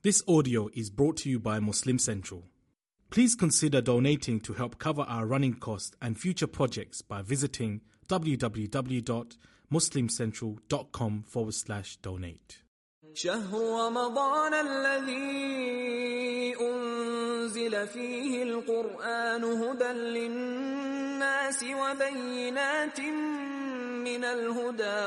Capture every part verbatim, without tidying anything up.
This audio is brought to you by Muslim Central. Please consider donating to help cover our running costs and future projects by visiting www.muslimcentral.com forward slash donate. شهر رمضان الذي أنزل فيه القرآن هدى للناس وبينات من الهدى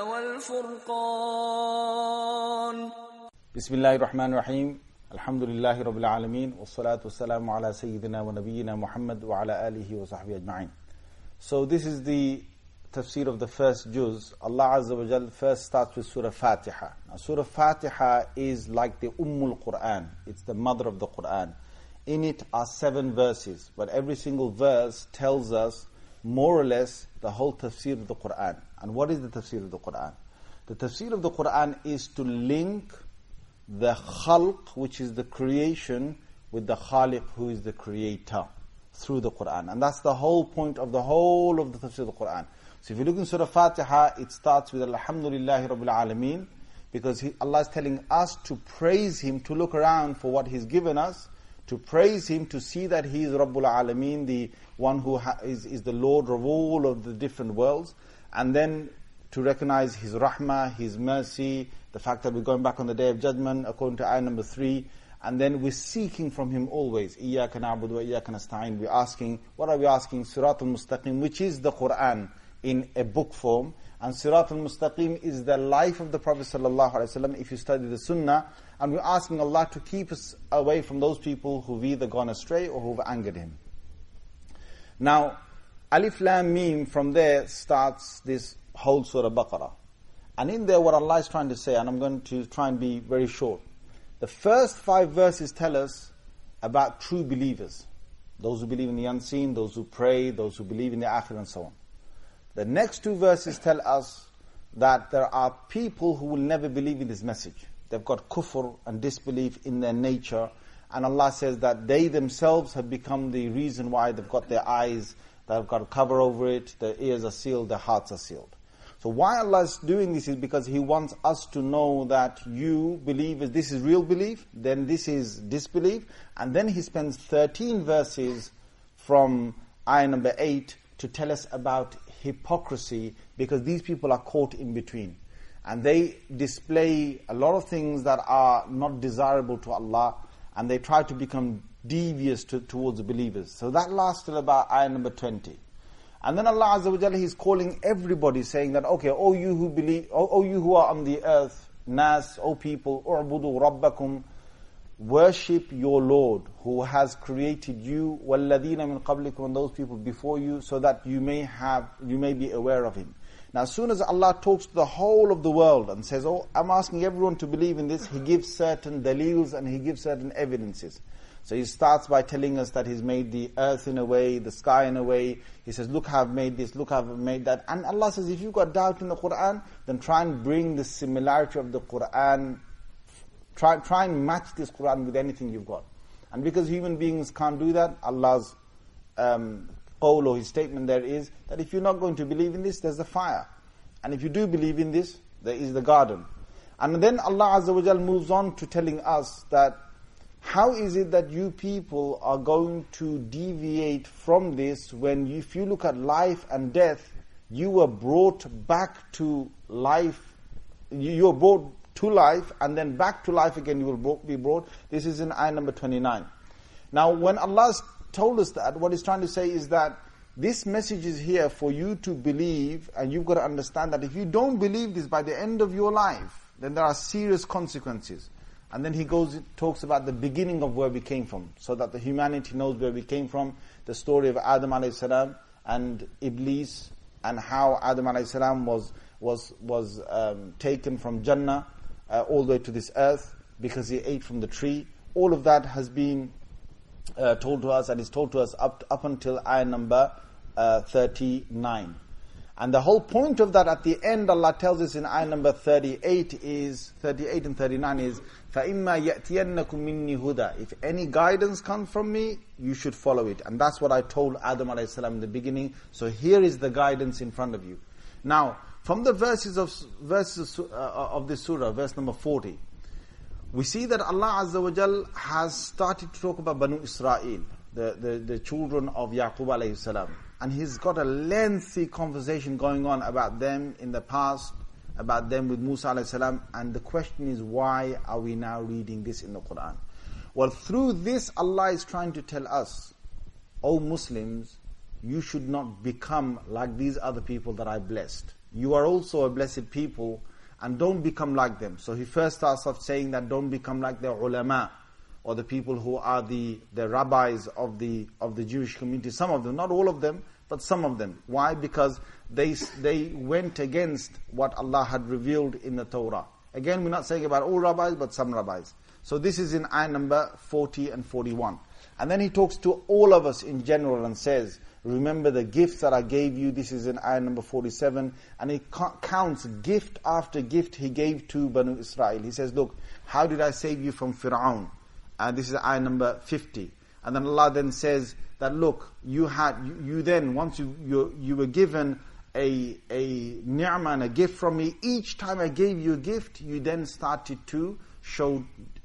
والفرقان. بسم الله الرحمن الرحيم. الحمد لله رب العالمين والصلاة والسلام على سيدنا ونبينا محمد وعلى آله وصحبه أجمعين. So this is the tafsir of the first juz. Allah Azza wa Jal first starts with Surah Fatiha. Now Surah Fatiha is like the Ummul Quran. It's the mother of the Quran. In it are seven verses, but every single verse tells us more or less the whole tafsir of the Quran. And what is the tafsir of the Quran? The tafsir of the Quran is to link the khalq, which is the creation, with the khaliq, who is the creator, through the Quran. And that's the whole point of the whole of the tafsir of the Quran. So if you look in Surah Fatiha, it starts with Alhamdulillahi Rabbil Alameen, because he, Allah is telling us to praise Him, to look around for what He's given us, to praise Him, to see that He is Rabbul Alameen, the one who ha- is, is the Lord of all of the different worlds, and then to recognize His Rahmah, His mercy, the fact that we're going back on the Day of Judgment, according to ayah number three, and then we're seeking from Him always. إِيَّاكَ نَعْبُدُ وَإِيَّاكَ نَسْتَعِينُ. We're asking, what are we asking? Sirat al-Mustaqim, which is the Quran in a book form. And Sirat al-Mustaqim is the life of the Prophet ﷺ, if you study the Sunnah. And we're asking Allah to keep us away from those people who've either gone astray or who've angered Him. Now, Alif Lam Mim, from there starts this whole Surah Baqarah. And in there what Allah is trying to say, and I'm going to try and be very short. The first five verses tell us about true believers. Those who believe in the unseen, those who pray, those who believe in the akhirah and so on. The next two verses tell us that there are people who will never believe in this message. They've got kufr and disbelief in their nature. And Allah says that they themselves have become the reason why they've got their eyes, they've got a cover over it, their ears are sealed, their hearts are sealed. So why Allah is doing this is because He wants us to know that you believe this is real belief, then this is disbelief. And then He spends thirteen verses from ayah number eight to tell us about hypocrisy, because these people are caught in between. And they display a lot of things that are not desirable to Allah, and they try to become devious to, towards the believers. So that lasts till about ayah number twenty. And then Allah Azza wa Jalla, He's calling everybody, saying that, okay, O you who believe, O, o you who are on the earth, Nas, O people, u'budu rabbakum, worship your Lord who has created you, وَالَّذِينَ مِنْ قَبْلِكُمْ, and those people before you, so that you may have, you may be aware of Him. Now as soon as Allah talks to the whole of the world and says, oh, I'm asking everyone to believe in this, He gives certain dalils and He gives certain evidences. So He starts by telling us that He's made the earth in a way, the sky in a way. He says, look how I've made this, look how I've made that. And Allah says, if you've got doubt in the Quran, then try and bring the similarity of the Quran. Try, try and match this Quran with anything you've got. And because human beings can't do that, Allah's um, qawl or His statement there is that if you're not going to believe in this, there's the fire. And if you do believe in this, there is the garden. And then Allah Azza wa Jal moves on to telling us that how is it that you people are going to deviate from this when you, if you look at life and death, you were brought back to life, you, you were brought to life and then back to life again you will be brought. This is in ayah number twenty-nine. Now when Allah told us that, what He's trying to say is that this message is here for you to believe, and you've got to understand that if you don't believe this by the end of your life, then there are serious consequences. And then He goes, talks about the beginning of where we came from, so that the humanity knows where we came from. The story of Adam alayhi salam and Iblis, and how Adam alayhi salam was was was um, taken from Jannah uh, all the way to this earth because he ate from the tree. All of that has been uh, told to us, and is told to us up up until ayah number uh, thirty-nine. And the whole point of that at the end, Allah tells us in ayah number thirty-eight is, thirty-eight and thirty-nine is, فَإِمَّا يَأْتِيَنَّكُمْ مِنِّي هُدًى. If any guidance comes from me, you should follow it. And that's what I told Adam alayhi salam in the beginning. So here is the guidance in front of you. Now, from the verses of verses uh, of this surah, verse number forty, we see that Allah Azza wa Jal has started to talk about Banu Israel, the, the, the children of Yaqub alayhi salam. And he's got a lengthy conversation going on about them in the past, about them with Musa alayhi salam. And the question is, why are we now reading this in the Quran? Well, through this, Allah is trying to tell us, O Muslims, you should not become like these other people that I blessed. You are also a blessed people, and don't become like them. So he first starts off saying that don't become like the ulama, or the people who are the, the rabbis of the of the Jewish community. Some of them, not all of them, but some of them. Why? Because they they went against what Allah had revealed in the Torah. Again, we're not saying about all rabbis, but some rabbis. So this is in ayah number forty and forty-one. And then he talks to all of us in general and says, remember the gifts that I gave you. This is in ayah number forty-seven. And he counts gift after gift he gave to Banu Israel. He says, look, how did I save you from Fir'aun? And this is ayah number fifty. And then Allah then says that, look, you had, you, you then, once you, you, you were given a, a ni'mah and a gift from me, each time I gave you a gift, you then started to show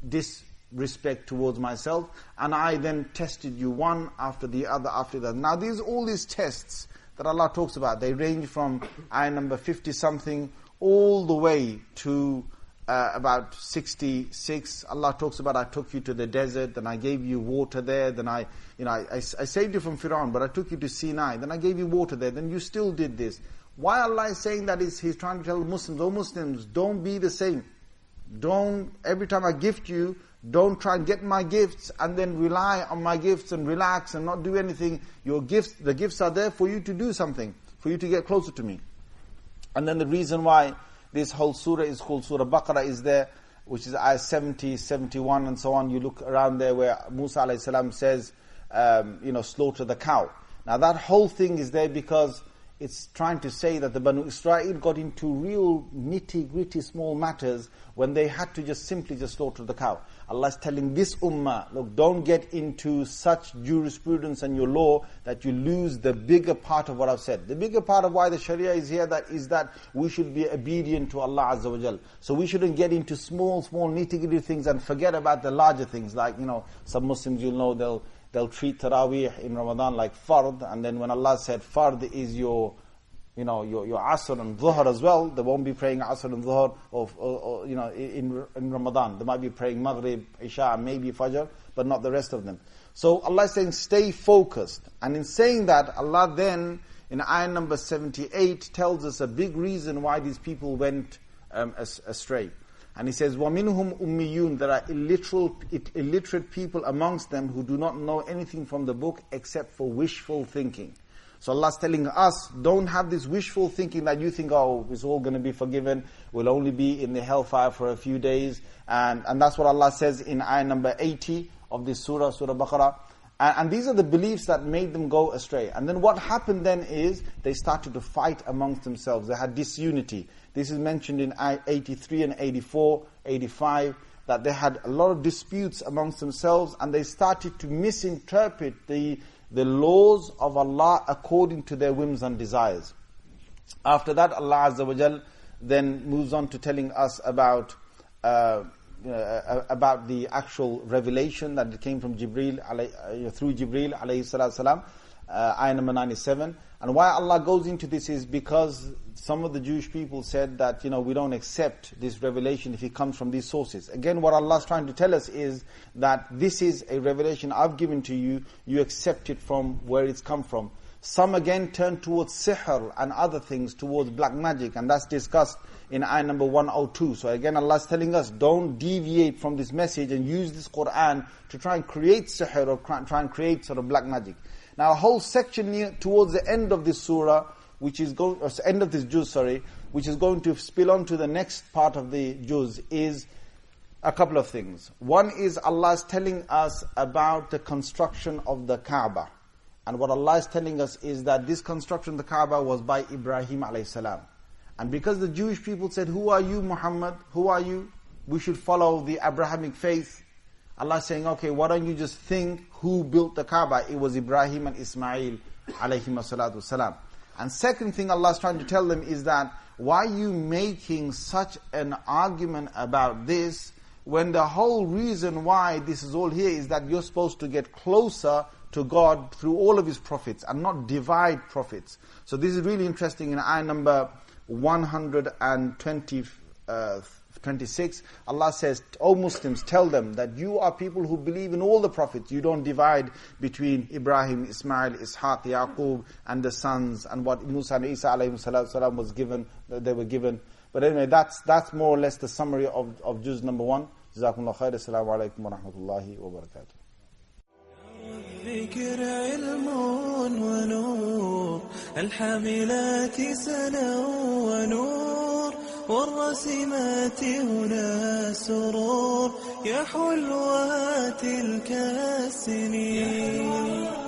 disrespect towards myself, and I then tested you one after the other after that. Now these, all these tests that Allah talks about, they range from ayah number fifty something all the way to uh, about sixty-six. Allah talks about, I took you to the desert, then I gave you water there, then I, you know, I, I, I saved you from Fir'aun, but I took you to Sinai, then I gave you water there, then you still did this. Why Allah is saying that is, He's trying to tell Muslims, oh Muslims, don't be the same. Don't, every time I gift you, don't try and get my gifts and then rely on my gifts and relax and not do anything. Your gifts, the gifts are there for you to do something, for you to get closer to me. And then the reason why this whole surah is called Surah Baqarah is there, which is ayah seventy, seventy-one and so on. You look around there where Musa alayhi salam says, um, you know, slaughter the cow. Now that whole thing is there because it's trying to say that the Banu Israel got into real nitty-gritty small matters when they had to just simply just slaughter the cow. Allah is telling this ummah, look, don't get into such jurisprudence and your law that you lose the bigger part of what I've said. The bigger part of why the Sharia is here that is that we should be obedient to Allah Azza wa Jal. So we shouldn't get into small, small nitty-gritty things and forget about the larger things. Like, you know, some Muslims, you'll know, they'll They'll treat Taraweeh in Ramadan like fard, and then when Allah said fard is your, you know, your your Asr and Dhuhr as well, they won't be praying Asr and Dhuhr, or, or, or you know, in in Ramadan. They might be praying Maghrib, Isha, maybe Fajr, but not the rest of them. So Allah is saying, stay focused. And in saying that, Allah then, in ayah number seventy-eight, tells us a big reason why these people went um, astray. And he says, وَمِنْهُمْ أُمِّيُّونَ, there are illiterate, illiterate people amongst them who do not know anything from the book except for wishful thinking. So Allah's telling us, don't have this wishful thinking that you think, oh, it's all going to be forgiven, we'll only be in the hellfire for a few days. And, and that's what Allah says in ayah number eighty of this surah, Surah Baqarah. And, and these are the beliefs that made them go astray. And then what happened then is, they started to fight amongst themselves. They had disunity. This is mentioned in eighty-three and eighty-four, eighty-five, that they had a lot of disputes amongst themselves, and they started to misinterpret the, the laws of Allah according to their whims and desires. After that, Allah Azza wa Jal then moves on to telling us about uh, uh, about the actual revelation that came from Jibreel, uh, through Jibreel alayhi salatu salam, uh, ayah number ninety-seven. And why Allah goes into this is because some of the Jewish people said that, you know, we don't accept this revelation if it comes from these sources. Again, what Allah is trying to tell us is that this is a revelation I've given to you, you accept it from where it's come from. Some again turn towards sihr and other things, towards black magic, and that's discussed in ayah number one oh two. So again, Allah is telling us, don't deviate from this message and use this Qur'an to try and create sihr or try and create sort of black magic. Now a whole section near, towards the end of this surah, which is going, or end of this juz, sorry, which is going to spill on to the next part of the juz, is a couple of things. One is Allah is telling us about the construction of the Kaaba. And what Allah is telling us is that this construction of the Kaaba was by Ibrahim alayhi salam. And because the Jewish people said, who are you, Muhammad? Who are you? We should follow the Abrahamic faith. Allah is saying, okay, why don't you just think who built the Kaaba? It was Ibrahim and Ismail alayhim salatu salam. And second thing Allah is trying to tell them is that, why are you making such an argument about this when the whole reason why this is all here is that you're supposed to get closer to God through all of His prophets and not divide prophets. So this is really interesting in ayah number one hundred twenty, uh, twenty-six. Allah says, O Muslims, tell them that you are people who believe in all the prophets. You don't divide between Ibrahim, Ismail, Ishaq, Yaqub and the sons and what Musa and Isa alayhi salam was given, they were given. But anyway, that's that's more or less the summary of, of juz number one. Jazakumullah khair. Assalamu alaikum wa rahmatullahi wa barakatuh. الذكر علم ونور الحاملات سنا ونور والرسمات هنا سرور يا حلوات تلك السنين